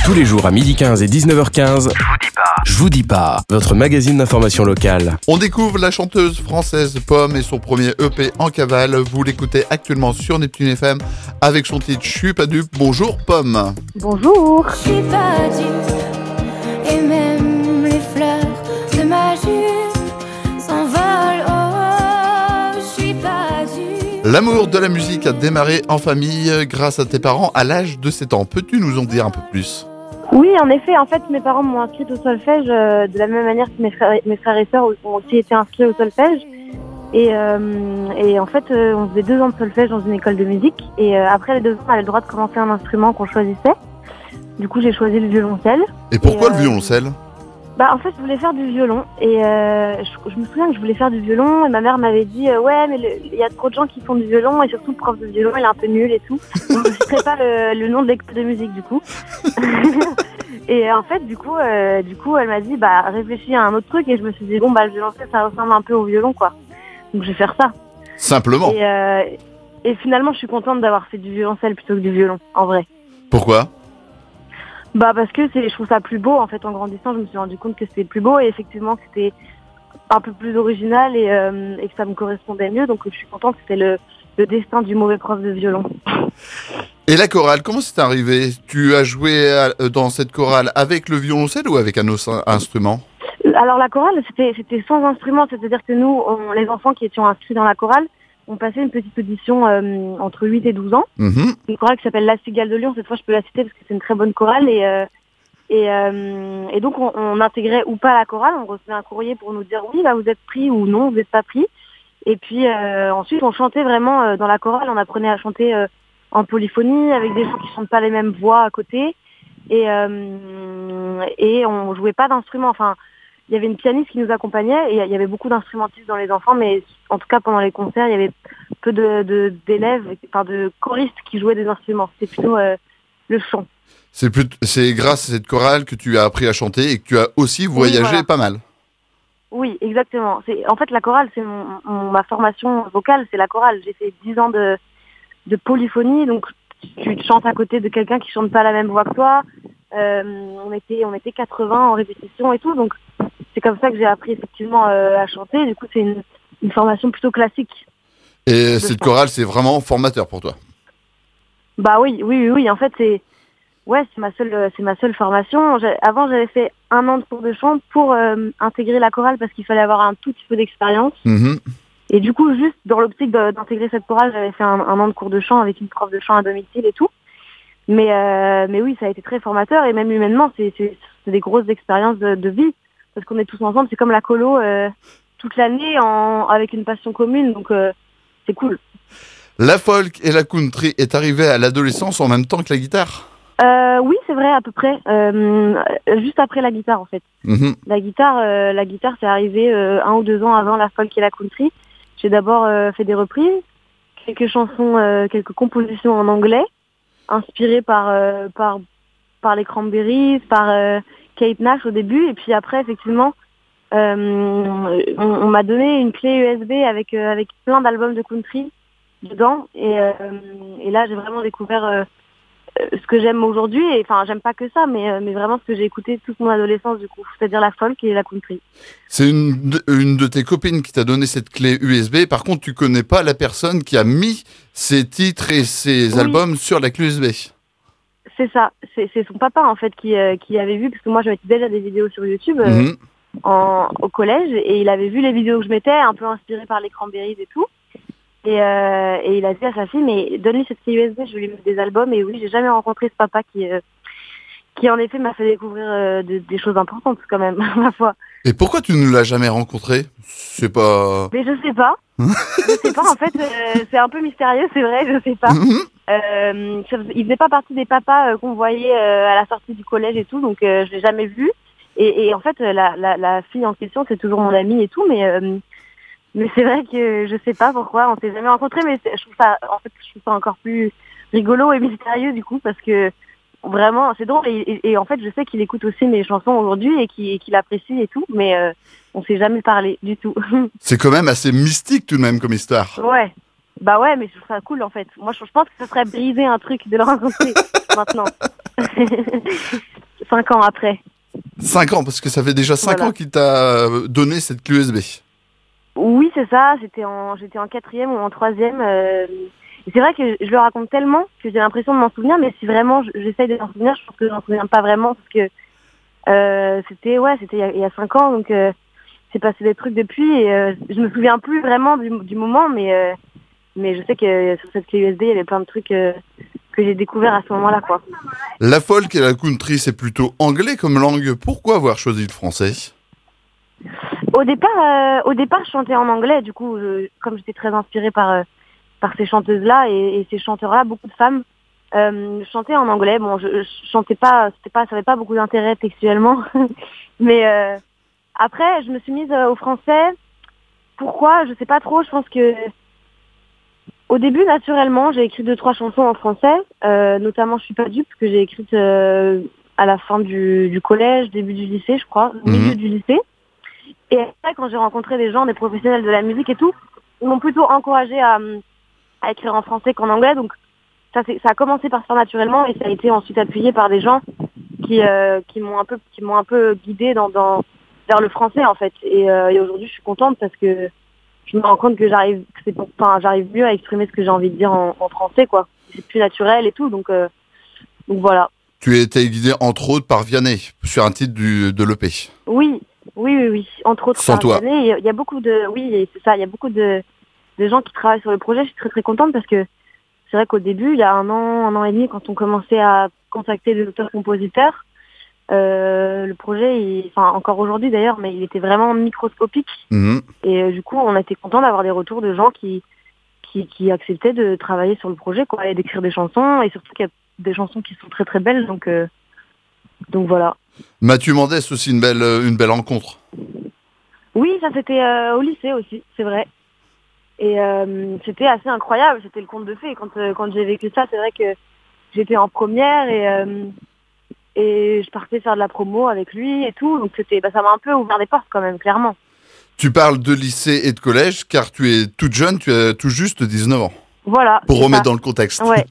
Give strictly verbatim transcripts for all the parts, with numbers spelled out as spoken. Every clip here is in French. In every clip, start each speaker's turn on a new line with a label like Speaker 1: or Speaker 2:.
Speaker 1: Tous les jours à midi quinze et dix-neuf heures quinze, je vous dis pas. Je vous dis pas, votre magazine d'information locale.
Speaker 2: On découvre la chanteuse française Pomme et son premier E P en cavale. Vous l'écoutez actuellement sur Neptune F M avec son titre Je suis pas dupe. Bonjour Pomme.
Speaker 3: Bonjour.
Speaker 4: Je suis pas dupe, et même les fleurs de ma jupe s'envolent. Oh, je suis pas dupe.
Speaker 2: L'amour de la musique a démarré en famille grâce à tes parents à l'âge de sept ans. Peux-tu nous en dire un peu plus ?
Speaker 3: Oui, en effet, en fait, mes parents m'ont inscrite au solfège euh, de la même manière que mes frères, mes frères et sœurs ont aussi été inscrits au solfège. Et, euh, et en fait, euh, on faisait deux ans de solfège dans une école de musique. Et euh, après les deux ans, on avait le droit de commencer un instrument qu'on choisissait. Du coup, j'ai choisi le violoncelle.
Speaker 2: Et pourquoi
Speaker 3: et,
Speaker 2: le
Speaker 3: euh,
Speaker 2: violoncelle ?
Speaker 3: Bah, en fait, je voulais faire du violon. Et euh, je, je me souviens que je voulais faire du violon. Et ma mère m'avait dit euh, ouais, mais il y a trop de gens qui font du violon. Et surtout, le prof de violon, il est un peu nul et tout. Donc, je ne citerai pas le, le nom de l'école de musique, du coup. Et en fait, du coup, euh, du coup, elle m'a dit, bah, réfléchis à un autre truc. Et je me suis dit, bon, bah, le violoncelle, ça ressemble un peu au violon, quoi. Donc, je vais faire ça.
Speaker 2: Simplement.
Speaker 3: Et, euh, et finalement, je suis contente d'avoir fait du violoncelle plutôt que du violon, en vrai.
Speaker 2: Pourquoi ?
Speaker 3: Bah, parce que c'est, je trouve ça plus beau. En fait, en grandissant, je me suis rendu compte que c'était plus beau. Et effectivement, que c'était un peu plus original et, euh, et que ça me correspondait mieux. Donc, je suis contente que c'était le, le destin du mauvais prof de violon.
Speaker 2: Et la chorale, comment c'est arrivé ? Tu as joué à- dans cette chorale avec le violoncelle ou avec un autre instrument ?
Speaker 3: Alors la chorale, c'était c'était sans instrument, c'est-à-dire que nous, on, les enfants qui étions inscrits dans la chorale, on passait une petite audition euh, entre huit et douze ans.
Speaker 2: Mhm.
Speaker 3: Une chorale qui s'appelle La Cigale de Lyon, cette fois je peux la citer parce que c'est une très bonne chorale. Et, euh, et, euh, et donc on, on intégrait ou pas la chorale, on recevait un courrier pour nous dire oui, bah, vous êtes pris ou non, vous n'êtes pas pris. Et puis euh, ensuite on chantait vraiment euh, dans la chorale, on apprenait à chanter euh, en polyphonie avec des gens qui chantent pas les mêmes voix à côté. Et, euh, et on jouait pas d'instruments, enfin... Il y avait une pianiste qui nous accompagnait et il y avait beaucoup d'instrumentistes dans les enfants, mais en tout cas pendant les concerts, il y avait peu de, de, d'élèves, enfin de choristes qui jouaient des instruments. C'était plutôt euh, le chant.
Speaker 2: C'est, plus, c'est grâce à cette chorale que tu as appris à chanter et que tu as aussi voyagé
Speaker 3: voilà.
Speaker 2: pas mal.
Speaker 3: Oui, exactement. C'est, en fait, la chorale, c'est mon, mon- ma formation vocale, c'est la chorale. J'ai fait dix ans de, de polyphonie, donc tu te chantes à côté de quelqu'un qui chante pas la même voix que toi. Euh, on était, on était quatre-vingts en répétition et tout, donc c'est comme ça que j'ai appris effectivement euh, à chanter. Du coup, c'est une, une formation plutôt classique.
Speaker 2: Et cette chorale, c'est vraiment formateur pour toi.
Speaker 3: Bah oui, oui, oui, oui. En fait, c'est ouais, c'est ma seule, c'est ma seule formation. J'ai- avant, j'avais fait un an de cours de chant pour euh, intégrer la chorale parce qu'il fallait avoir un tout petit peu d'expérience.
Speaker 2: Mhm.
Speaker 3: Et du coup, juste dans l'optique de- d'intégrer cette chorale, j'avais fait un, un an de cours de chant avec une prof de chant à domicile et tout. Mais euh, mais oui, ça a été très formateur et même humainement, c'est c'est, c'est des grosses expériences de, de vie parce qu'on est tous ensemble. C'est comme la colo euh, toute l'année en avec une passion commune, donc euh, c'est cool.
Speaker 2: La folk et la country est arrivée à l'adolescence en même temps que la guitare.
Speaker 3: Euh, oui, c'est vrai à peu près. Euh, juste après la guitare, en fait.
Speaker 2: Mhm.
Speaker 3: La guitare, euh, la guitare, c'est arrivé euh, un ou deux ans avant la folk et la country. J'ai d'abord euh, fait des reprises, quelques chansons, euh, quelques compositions en anglais, inspirées par euh, par par les Cranberries, par euh, Kate Nash au début, et puis après, effectivement, euh, on, on m'a donné une clé U S B avec euh, avec plein d'albums de country dedans, et euh, et là, j'ai vraiment découvert euh, ce que j'aime aujourd'hui, et enfin j'aime pas que ça, mais, euh, mais vraiment ce que j'ai écouté toute mon adolescence du coup, c'est-à-dire la folk et la country.
Speaker 2: C'est une de, une de tes copines qui t'a donné cette clé U S B. Par contre, tu connais pas la personne qui a mis ses titres et ses
Speaker 3: Oui.
Speaker 2: albums sur la clé U S B.
Speaker 3: C'est ça, c'est, c'est son papa en fait qui, euh, qui avait vu, parce que moi je mettais déjà des vidéos sur YouTube euh,
Speaker 2: Mhm.
Speaker 3: en, au collège, et il avait vu les vidéos que je mettais, un peu inspirées par les Cranberries et tout. Et, euh, et il a dit à sa fille, mais donne-lui cette clé U S B, je vais lui mettre des albums. Et oui, j'ai jamais rencontré ce papa qui, euh, qui en effet m'a fait découvrir euh, de- des choses importantes quand même, ma foi.
Speaker 2: Et pourquoi tu ne l'as jamais rencontré ? C'est pas...
Speaker 3: Mais je sais pas. Je sais pas, en fait, euh, c'est un peu mystérieux, c'est vrai, je sais pas.
Speaker 2: Mhm.
Speaker 3: Euh, ça faisait- il faisait pas partie des papas euh, qu'on voyait euh, à la sortie du collège et tout, donc euh, je l'ai jamais vu. Et, et en fait, la, la, la fille en question, c'est toujours mon amie et tout, mais euh, mais c'est vrai que je sais pas pourquoi, on s'est jamais rencontrés, mais c'est- je trouve ça, en fait, je trouve ça encore plus rigolo et mystérieux du coup, parce que vraiment, c'est drôle. Et, et- et en fait, je sais qu'il écoute aussi mes chansons aujourd'hui et qu'il, et qu'il apprécie et tout, mais euh, on s'est jamais parlé du tout.
Speaker 2: C'est quand même assez mystique tout de même comme histoire.
Speaker 3: Ouais. Bah ouais, mais je trouve ça cool en fait. Moi, je, je pense que ça serait briser un truc de le rencontrer maintenant. cinq ans après.
Speaker 2: Cinq ans, parce que ça fait déjà cinq
Speaker 3: Voilà.
Speaker 2: ans qu'il t'a donné cette clé U S B.
Speaker 3: Oui, c'est ça. C'était en, j'étais en quatrième ou en troisième. Euh, et c'est vrai que je le raconte tellement que j'ai l'impression de m'en souvenir, mais si vraiment je- j'essaye de m'en souvenir, je pense que je m'en souviens pas vraiment parce que euh, c'était, ouais, c'était il y a, il y a cinq ans, donc euh, c'est passé des trucs depuis et euh, je me souviens plus vraiment du, du moment, mais euh, mais je sais que sur cette clé U S B, il y avait plein de trucs euh, que j'ai découvert à ce moment-là, quoi.
Speaker 2: La folk et la country, c'est plutôt anglais comme langue. Pourquoi avoir choisi le français?
Speaker 3: Au départ, euh, au départ, je chantais en anglais. Du coup, je- comme j'étais très inspirée par euh, par ces chanteuses-là et, et ces chanteurs-là, beaucoup de femmes, euh, je chantais en anglais. Bon, je, je chantais pas, c'était pas, ça avait pas beaucoup d'intérêt textuellement, mais euh, après, je me suis mise euh, au français. Pourquoi? Je sais pas trop. Je pense que au début, naturellement, j'ai écrit deux trois chansons en français, euh, notamment "Je suis pas dupe" que j'ai écrite euh, à la fin du, du collège, début du lycée, je crois, au milieu
Speaker 2: Mhm.
Speaker 3: du lycée. Et après, quand j'ai rencontré des gens, des professionnels de la musique et tout, ils m'ont plutôt encouragée à, à écrire en français qu'en anglais. Donc ça, c'est, ça a commencé par se faire naturellement et ça a été ensuite appuyé par des gens qui, euh, qui m'ont un peu, qui m'ont un peu guidée dans, dans, vers le français en fait. Et, euh, et aujourd'hui, je suis contente parce que je me rends compte que j'arrive, que c'est, enfin, j'arrive mieux à exprimer ce que j'ai envie de dire en, en français, quoi. C'est plus naturel et tout, donc, euh, donc voilà.
Speaker 2: Tu as été guidé entre autres par Vianney sur un titre du, de l'E P.
Speaker 3: Oui, oui, oui, oui. Entre autres,
Speaker 2: Sans
Speaker 3: par
Speaker 2: toi.
Speaker 3: Vianney. Il y a beaucoup de, oui, et c'est ça. Il y a beaucoup de, de gens qui travaillent sur le projet. Je suis très très contente parce que c'est vrai qu'au début, il y a un an, un an et demi, quand on commençait à contacter des auteurs-compositeurs, euh, le projet, il, enfin encore aujourd'hui d'ailleurs, mais il était vraiment microscopique.
Speaker 2: Mhm.
Speaker 3: Et euh, du coup, on était content d'avoir des retours de gens qui, qui, qui acceptaient de travailler sur le projet, quoi, et d'écrire des chansons, et surtout qu'il y a des chansons qui sont très très belles. Donc, euh, donc voilà.
Speaker 2: Mathieu Mendès aussi, une belle, une belle rencontre.
Speaker 3: Oui, ça c'était euh, au lycée aussi, c'est vrai. Et euh, c'était assez incroyable, c'était le conte de fées. Quand, euh, quand j'ai vécu ça, c'est vrai que j'étais en première et, euh, et je partais faire de la promo avec lui et tout. Donc c'était, bah, ça m'a un peu ouvert des portes quand même, clairement.
Speaker 2: Tu parles de lycée et de collège car tu es toute jeune, tu as tout juste dix-neuf ans.
Speaker 3: Voilà.
Speaker 2: Pour
Speaker 3: c'est
Speaker 2: remettre
Speaker 3: ça.
Speaker 2: dans le contexte.
Speaker 3: Ouais,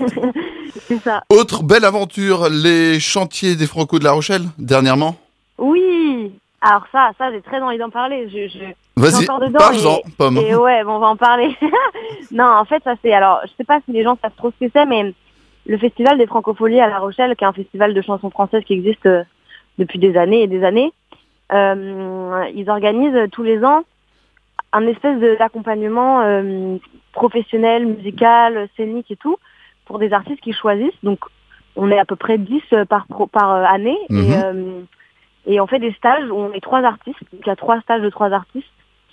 Speaker 3: c'est ça.
Speaker 2: Autre belle aventure, les chantiers des Franco de La Rochelle, dernièrement.
Speaker 3: Oui. Alors ça, ça j'ai très envie d'en parler. Je, je, je suis
Speaker 2: Vas-y,
Speaker 3: encore dedans
Speaker 2: parle-en,
Speaker 3: et,
Speaker 2: Pomme.
Speaker 3: et ouais, bon, on va en parler. Non, en fait, ça c'est, alors, je sais pas si les gens savent trop ce que c'est, mais le Festival des Francopholies à La Rochelle, qui est un festival de chansons françaises qui existe euh, depuis des années et des années, euh, ils organisent tous les ans un espèce de- d'accompagnement euh, professionnel, musical, scénique et tout, pour des artistes qu'ils choisissent. Donc, on est à peu près dix euh, par, pro- par euh, année.
Speaker 2: Mhm.
Speaker 3: Et, euh, et on fait des stages où on est trois artistes. Donc, il y a trois stages de trois artistes.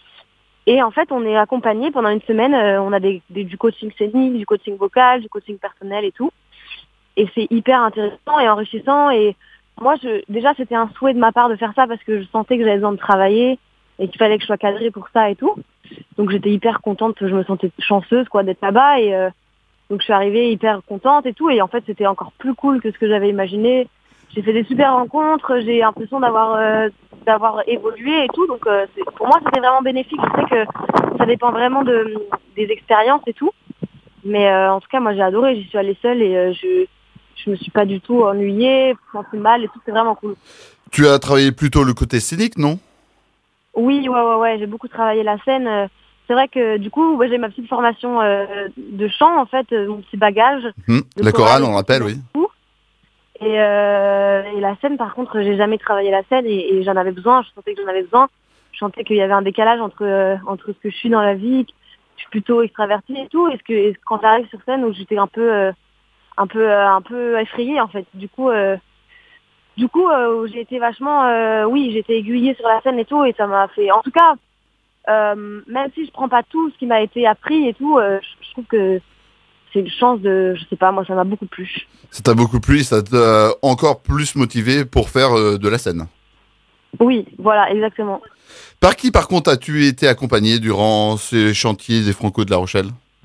Speaker 3: Et en fait, on est accompagné pendant une semaine. euh, on a des, des- du coaching scénique, du coaching vocal, du coaching personnel et tout. Et c'est hyper intéressant et enrichissant. Et moi, je, déjà, c'était un souhait de ma part de faire ça parce que je sentais que j'avais besoin de travailler et qu'il fallait que je sois cadrée pour ça et tout. Donc, j'étais hyper contente. Je me sentais chanceuse, quoi, d'être là-bas. Et euh, donc, je suis arrivée hyper contente et tout. Et en fait, c'était encore plus cool que ce que j'avais imaginé. J'ai fait des super rencontres. J'ai l'impression d'avoir euh, d'avoir évolué et tout. Donc, euh, c'est- pour moi, c'était vraiment bénéfique. Je sais que ça dépend vraiment de, des expériences et tout. Mais euh, en tout cas, moi, j'ai adoré. J'y suis allée seule et euh, je je me suis pas du tout ennuyée, senti mal et tout. C'est vraiment cool.
Speaker 2: Tu as travaillé plutôt le côté scénique, non?
Speaker 3: Oui, ouais, ouais, ouais. J'ai beaucoup travaillé la scène. Euh, C'est vrai que du coup, ouais, j'ai ma petite formation euh, de chant, en fait, euh, mon petit bagage.
Speaker 2: Mhm.
Speaker 3: de
Speaker 2: La chorale,
Speaker 3: et
Speaker 2: on
Speaker 3: tout,
Speaker 2: rappelle,
Speaker 3: qui
Speaker 2: oui.
Speaker 3: m'aide beaucoup. Et, euh, et la scène, par contre, j'ai jamais travaillé la scène et, et j'en avais besoin. Je sentais que j'en avais besoin. Je sentais qu'il y avait un décalage entre euh, entre ce que je suis dans la vie, que je suis plutôt extravertie et tout, et ce que et quand j'arrive sur scène où j'étais un peu euh, un peu euh, un peu effrayée en fait. Du coup, euh, du coup, euh, j'ai été vachement, euh, oui, j'ai été aiguillée sur la scène et tout, et ça m'a fait, en tout cas, euh, même si je prends pas tout ce qui m'a été appris et tout, euh, je, je trouve que c'est une chance de, je sais pas, moi ça m'a beaucoup plu.
Speaker 2: Ça t'a beaucoup plu, ça t'a encore plus motivé pour faire euh, de la scène.
Speaker 3: Oui, voilà, exactement.
Speaker 2: Par qui, par contre, as-tu été accompagné durant ces chantiers des Franco de La Rochelle?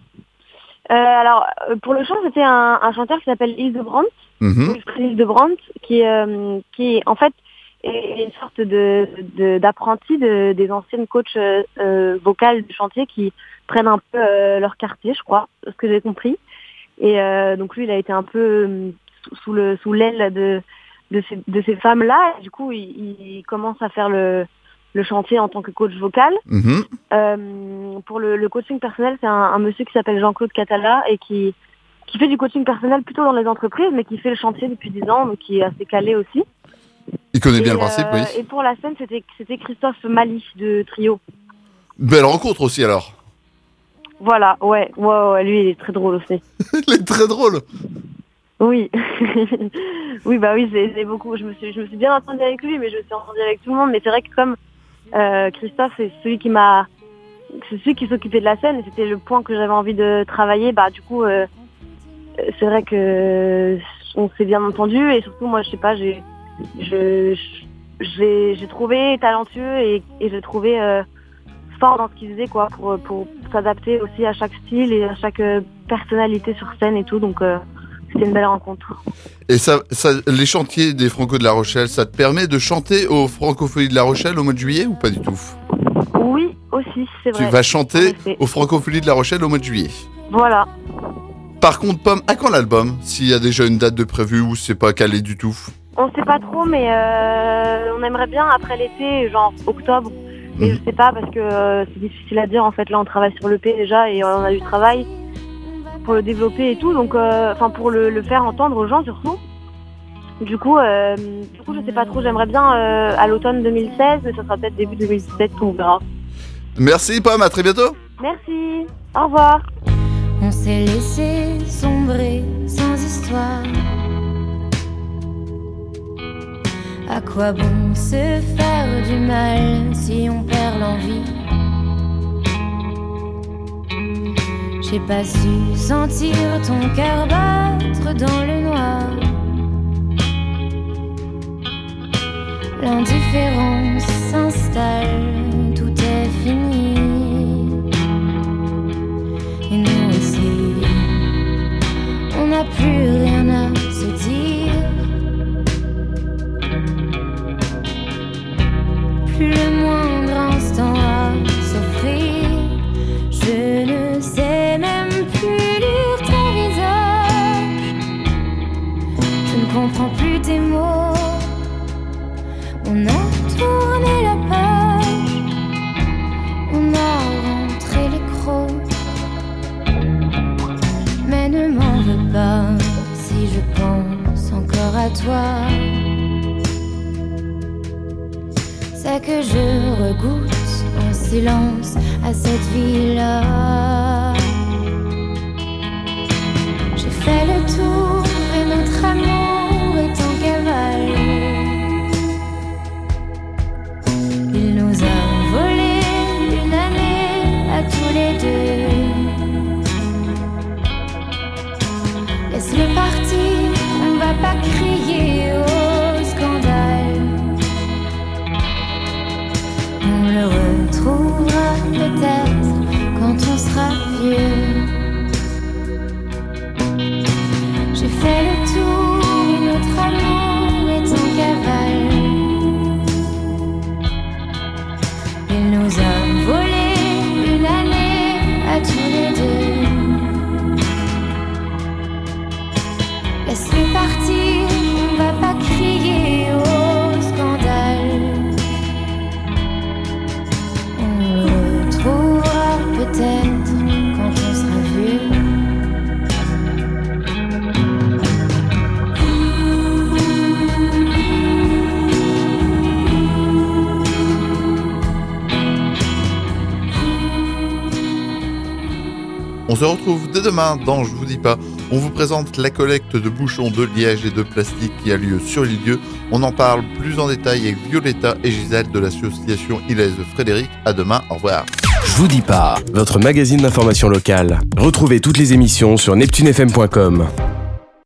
Speaker 3: Euh, alors, euh, pour le chant, c'était un, un chanteur qui s'appelle Yves de Brandt,
Speaker 2: Mhm.
Speaker 3: Yves de Brandt, qui, euh, qui en fait est une sorte de de- d'apprenti de, des anciennes coachs euh, euh, vocales du chantier qui prennent un peu euh, leur quartier, je crois, ce que j'ai compris. Et euh, donc lui, il a été un peu euh, sous, sous le sous l'aile de de ces, de ces femmes-là. Et du coup, il, il commence à faire le, le chantier en tant que coach vocal.
Speaker 2: Mmh.
Speaker 3: Euh, pour le, le coaching personnel, c'est un, un monsieur qui s'appelle Jean-Claude Catala et qui, qui fait du coaching personnel plutôt dans les entreprises, mais qui fait le chantier depuis dix ans, donc qui est assez calé aussi.
Speaker 2: Il connaît
Speaker 3: et,
Speaker 2: bien le principe,
Speaker 3: euh,
Speaker 2: oui.
Speaker 3: Et pour la scène, c'était, c'était Christophe Mali de Trio.
Speaker 2: Belle rencontre aussi, alors.
Speaker 3: Voilà, ouais, ouais, ouais, lui, il est très drôle aussi.
Speaker 2: Il est très drôle.
Speaker 3: Oui, oui, bah oui, c'est, c'est beaucoup. Je me suis, je me suis bien entendue avec lui, mais je me suis entendue avec tout le monde. Mais c'est vrai que comme euh, Christophe, c'est celui qui m'a, c'est celui qui s'occupait de la scène, et c'était le point que j'avais envie de travailler. Bah du coup, euh, c'est vrai que on s'est bien entendu, et surtout moi, je sais pas, j'ai, je, j'ai, j'ai trouvé talentueux et, et j'ai trouvé euh, fort dans ce qu'il faisait, quoi, pour pour s'adapter aussi à chaque style et à chaque euh, personnalité sur scène et tout. Donc euh, c'était une belle rencontre.
Speaker 2: Et ça, ça, les chantiers des Franco de La Rochelle, ça te permet de chanter aux Francopholies de La Rochelle au mois de juillet ou pas du tout?
Speaker 3: Oui, aussi, c'est vrai.
Speaker 2: Tu vas chanter
Speaker 3: En effet.
Speaker 2: aux Francopholies de La Rochelle au mois de juillet.
Speaker 3: Voilà.
Speaker 2: Par contre, Pomme, à quand l'album? S'il y a déjà une date de prévue ou c'est pas calé du tout?
Speaker 3: On sait pas trop, mais euh, on aimerait bien après l'été, genre octobre. Mais
Speaker 2: Mhm.
Speaker 3: je sais pas parce que euh, c'est difficile à dire. En fait, là, on travaille sur l'E P déjà et on a du travail pour le développer et tout. Donc, enfin, pour le, le faire entendre aux gens surtout. Du coup, euh, du coup, je sais pas trop. J'aimerais bien euh, à l'automne deux mille seize, mais ça sera peut-être début deux mille dix-sept, on verra.
Speaker 2: Merci Pomme, à très bientôt.
Speaker 3: Merci. Au revoir.
Speaker 4: On s'est laissé sombrer sans histoire. À quoi bon se faire du mal si on perd l'envie? J'ai pas su sentir ton cœur battre dans le noir. L'indifférence s'installe, tout est fini. Et nous aussi, on n'a plus rien à se dire. Plus le moindre instant à s'offrir. Je ne sais même plus lire ton visage. Je ne comprends plus tes mots. On a tourné la page. On a rentré les crocs. Mais ne m'en veux pas si je pense encore à toi. C'est que je regoute en silence à cette vie-là. J'ai fait le tour et notre amour est en cavale. Il nous a volé une année à tous les deux. Laisse-le partir, on va pas crier au scandale. On le retrouvera peut-être quand on sera vieux. J'ai fait le tour et notre amour est en cavale. Il nous a volé une année à tous les deux. Laisse-le partir, on va pas crier au scandale. On le retrouvera peut-être quand on sera vieux.
Speaker 2: On se retrouve dès demain dans Je vous dis pas. On vous présente la collecte de bouchons de liège et de plastique qui a lieu sur l'île-Dieu. On en parle plus en détail avec Violetta et Gisèle de l'association Ilaise Frédéric. À demain, au revoir.
Speaker 1: Je vous dis pas, votre magazine d'information locale. Retrouvez toutes les émissions sur neptune f m point com.